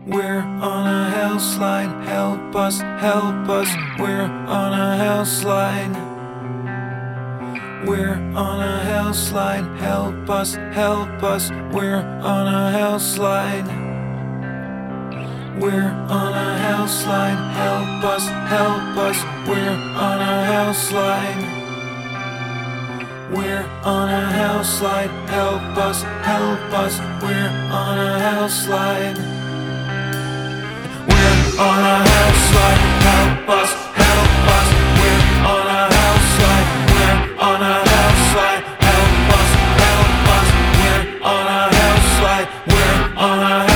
We're on a hell slide, help us, we're on a hell slide. We're on a hell slide, help us, we're on a hell slide. We're on a hell slide, help us, we're on a hell slide. We're on a hell slide, help us, we're on a hell slide. We're on a hell slide, help us, we're on a hell slide. We're on a hell slide, help us, we're on a hell slide. We're on a